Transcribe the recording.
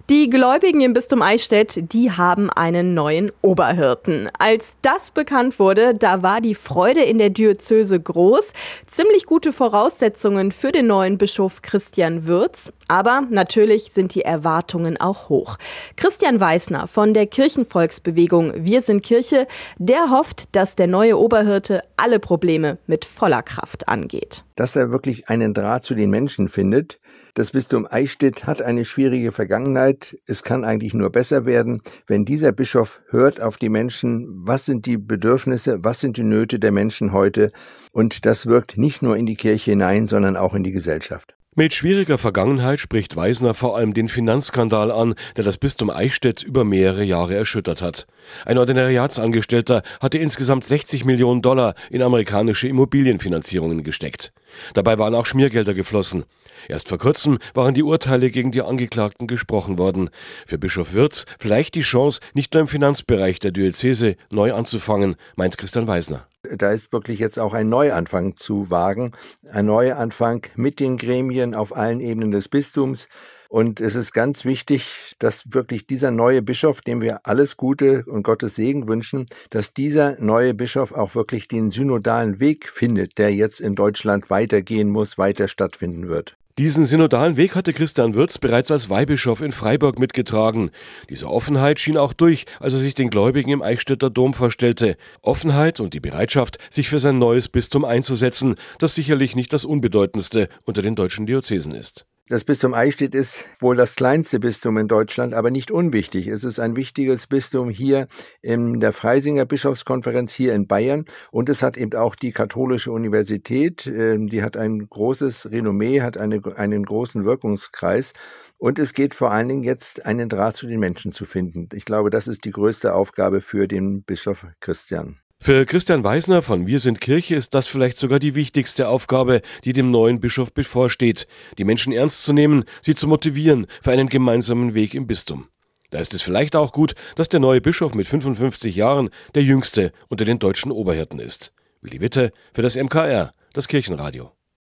Die Gläubigen im Bistum Eichstätt, die haben einen neuen Oberhirten. Als das bekannt wurde, da war die Freude in der Diözese groß. Ziemlich gute Voraussetzungen für den neuen Bischof Christian Würz. Aber natürlich sind die Erwartungen auch hoch. Christian Weisner von der Kirchenvolksbewegung Wir sind Kirche, der hofft, dass der neue Oberhirte alle Probleme mit voller Kraft angeht. Dass er wirklich einen Draht zu den Menschen findet. Das Bistum Eichstätt hat eine schwierige Vergangenheit. Es kann eigentlich nur besser werden, wenn dieser Bischof hört auf die Menschen, was sind die Bedürfnisse, was sind die Nöte der Menschen heute. Und das wirkt nicht nur in die Kirche hinein, sondern auch in die Gesellschaft. Mit schwieriger Vergangenheit spricht Weisner vor allem den Finanzskandal an, der das Bistum Eichstätt über mehrere Jahre erschüttert hat. Ein Ordinariatsangestellter hatte insgesamt $60 Millionen in amerikanische Immobilienfinanzierungen gesteckt. Dabei waren auch Schmiergelder geflossen. Erst vor kurzem waren die Urteile gegen die Angeklagten gesprochen worden. Für Bischof Würz vielleicht die Chance, nicht nur im Finanzbereich der Diözese neu anzufangen, meint Christian Weisner. Da ist wirklich jetzt auch ein Neuanfang zu wagen. Ein Neuanfang mit den Gremien auf allen Ebenen des Bistums. Und es ist ganz wichtig, dass wirklich dieser neue Bischof, dem wir alles Gute und Gottes Segen wünschen, dass dieser neue Bischof auch wirklich den synodalen Weg findet, der jetzt in Deutschland weitergehen muss, weiter stattfinden wird. Diesen synodalen Weg hatte Christian Würz bereits als Weihbischof in Freiburg mitgetragen. Diese Offenheit schien auch durch, als er sich den Gläubigen im Eichstätter Dom vorstellte. Offenheit und die Bereitschaft, sich für sein neues Bistum einzusetzen, das sicherlich nicht das unbedeutendste unter den deutschen Diözesen ist. Das Bistum Eichstätt ist wohl das kleinste Bistum in Deutschland, aber nicht unwichtig. Es ist ein wichtiges Bistum hier in der Freisinger Bischofskonferenz hier in Bayern und es hat eben auch die Katholische Universität, die hat ein großes Renommee, hat einen großen Wirkungskreis und es geht vor allen Dingen jetzt, einen Draht zu den Menschen zu finden. Ich glaube, das ist die größte Aufgabe für den Bischof Christian. Für Christian Weisner von Wir sind Kirche ist das vielleicht sogar die wichtigste Aufgabe, die dem neuen Bischof bevorsteht, die Menschen ernst zu nehmen, sie zu motivieren für einen gemeinsamen Weg im Bistum. Da ist es vielleicht auch gut, dass der neue Bischof mit 55 Jahren der jüngste unter den deutschen Oberhirten ist. Willi Witte für das MKR, das Kirchenradio.